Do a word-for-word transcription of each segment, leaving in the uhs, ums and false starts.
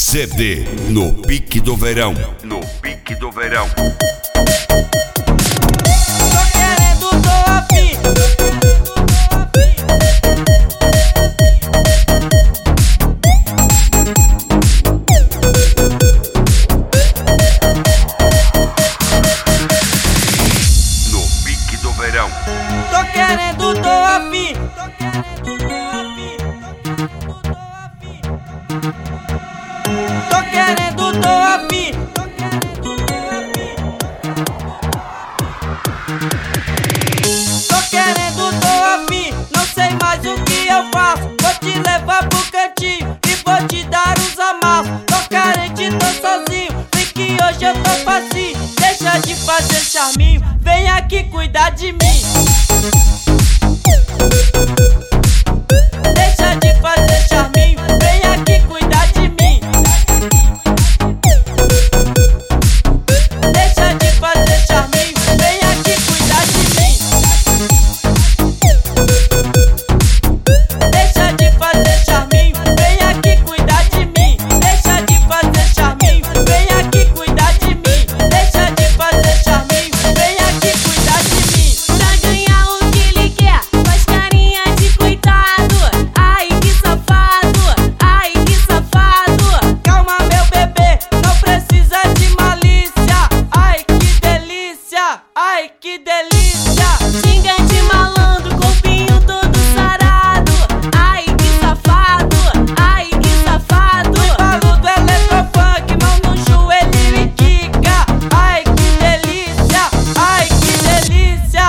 C D no pique do verão. No pique do verão. Tô querendo, tô afim. No pique do verão. Tô querendo, tô afim. Tô querendo, tô afim. Tô querendo, tô afim. Não sei mais o que eu faço. Vou te levar pro cantinho e vou te dar uns amassos. Tô carente, tô sozinho. Vem que hoje eu tô facinho. Deixa de fazer charminho. Vem aqui cuidar de mim. Deixa de fazer charminho. Vem aqui cuidar de mim. Deixa de fazer charminho. Vem aqui cuidar de mim. Deixa de fazer charminho. Vem aqui cuidar de mim. Deixa de fazer charminho. Vem aqui cuidar de mim. Deixa de fazer charminho. Vem aqui cuidar de mim. Pra ganhar o que ele quer, faz carinha de coitado. Ai que safado, ai que safado. Calma meu bebê, não precisa de malícia. Ai que delícia, ai que delícia. Xinga de malandro, corpinho todo sarado. Ai que safado, ai que safado. Falo do eletrofunk, mão no joelho e quica. Ai que delícia, ai que delícia.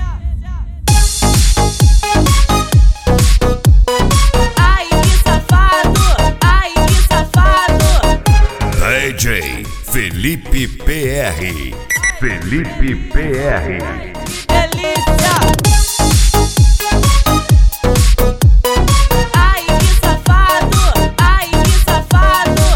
Ai que safado, ai que safado. D J Felipe P R. Felipe P R. Delícia. Ai que safado, ai que safado.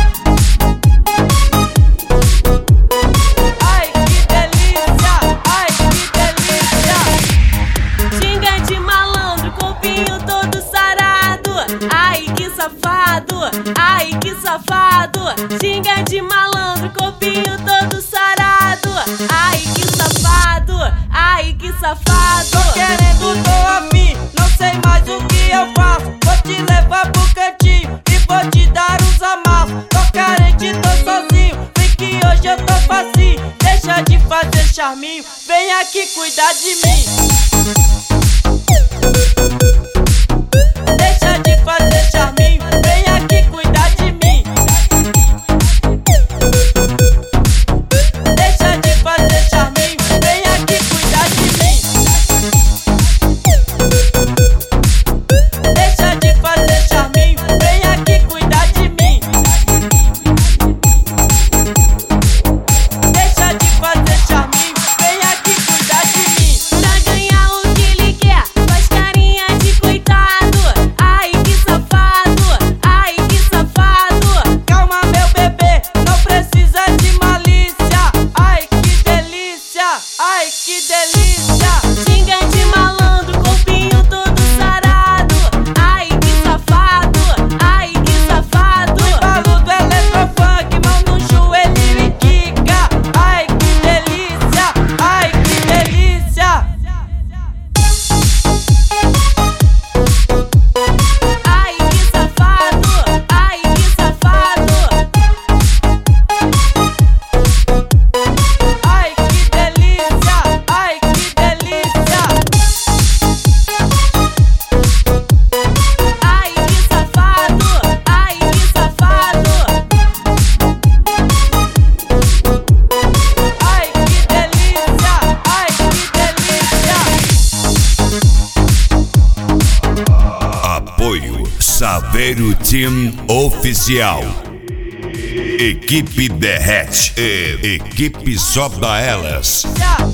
Ai que delícia, ai que delícia. Xinga de malandro, corpinho todo sarado. Ai que safado, ai que safado. Xinga de malandro, corpinho todo sarado. Ai que safado, ai que safado. Tô querendo, tô afim, não sei mais o que eu faço. Vou te levar pro cantinho e vou te dar uns amassos. Tô carente, tô sozinho, vem que hoje eu tô facinho. Deixa de fazer charminho, vem aqui cuidar de mim. Deixa de fazer charminho, vem aqui cuidar de mim. Deixa de fazer charminho, vem aqui cuidar de mim. Deixa de fazer charminho, vem aqui cuidar de mim. Deixa de fazer charminho, vem aqui cuidar de mim. Pra ganhar o que ele quer, faz carinha de coitado. Ai que safado, ai que safado. Calma meu bebê, não precisa de malícia. Ai que delícia, ai que delícia. Xinga de malandro, corpinho todo sarado. Ai que safado, ai que safado. Falo do eletrofunk, mão no joelho e quica. Ai que delícia, ai que delícia. Ai que safado, ai que safado. Ai que delícia, ai que delícia. Ai que safado, ai que safado. Ai que delícia, ai que delícia. Apoio Saveiro Team Oficial. Equipe Derrete e Equipe Só da Elas. Já.